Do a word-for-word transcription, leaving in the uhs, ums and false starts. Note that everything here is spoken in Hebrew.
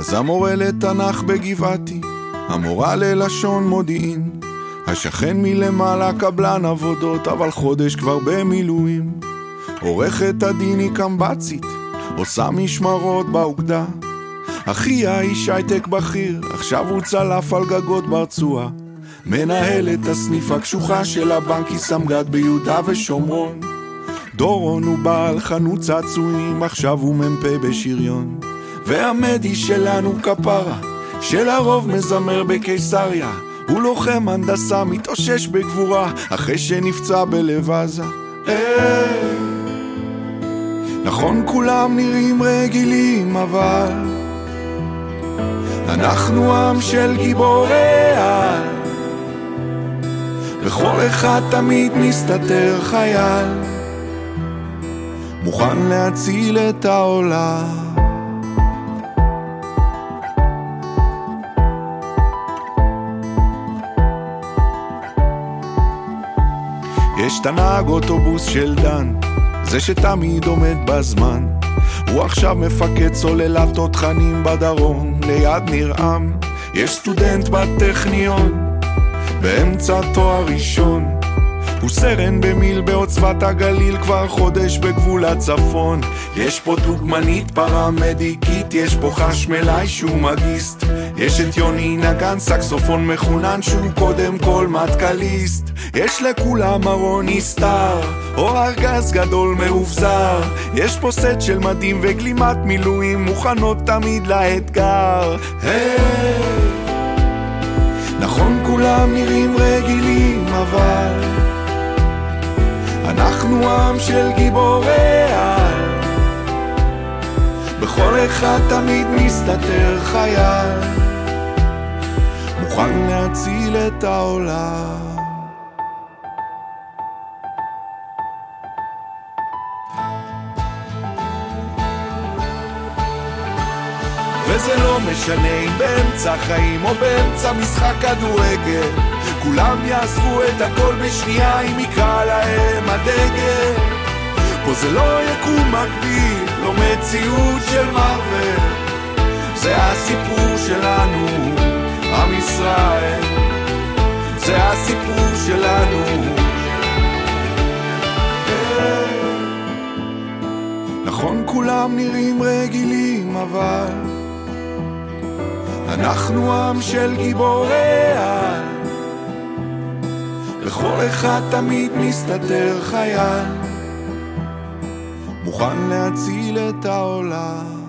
אז המורה לתנ"ך בגבעתי, המורה ללשון מודיעין, השכן מלמעלה קבלן עבודות, אבל חודש כבר במילואים. עורכת הדין היא קמבצית, עושה משמרות באוגדה. אחי האיש הייטק בכיר, עכשיו הוא צלף על גגות ברצועה. מנהל את הסניף הקשוחה של הבנק, היא סמג"ד ביהודה ושומרון. דורון הוא בעל חנות צעצועים, עכשיו הוא ממפה בשריון. והמדי שלנו כפרה, שלרוב מזמר בקיסריה, הוא לוחם הנדסה, מתאושש בגבורה, אחרי שנפצע בלב עזה. נכון כולם נראים רגילים, אבל אנחנו עם של גיבורי על, וכל אחד תמיד מסתתר חייל, מוכן להציל את העולם. יש תנהג אוטובוס של דן, זה שתמיד עומד בזמן, הוא עכשיו מפקד סוללת תותחנים בדרום ליד נרעם. יש סטודנט בטכניון באמצע תואר ראשון, הוא סרן במיל בעוצבת הגליל, כבר חודש בגבול הצפון. יש פה דוגמנית פרמדיקית, יש פה חשמלאי שהוא מגיסט, יש את יוני נגן סקסופון מחונן שהוא קודם כל מטקליסט. יש לכולם ארון נסתר או ארגז גדול מאובזר, יש פה סט של מדים וגלימת מילואים מוכנות תמיד לאתגר. היי, נכון כולם נראים רגילים, אבל אנחנו עם של גיבורי על, בכל אחד תמיד מסתתר חייל, מוכן להציל את העולם. וזה לא משנה אם באמצע חיים או באמצע משחק כדורגל, כולם יעזבו את הכל בשנייה אם יקרא להם הדגל. פה זה לא יקום מקביל, לא מציאות של מרוול, זה הסיפור שלנו, עם ישראל, זה הסיפור שלנו. נכון כולם נראים רגילים, אבל אנחנו עם של גיבורי על, לכל אחד תמיד מסתתר חייל, מוכן להציל את העולם.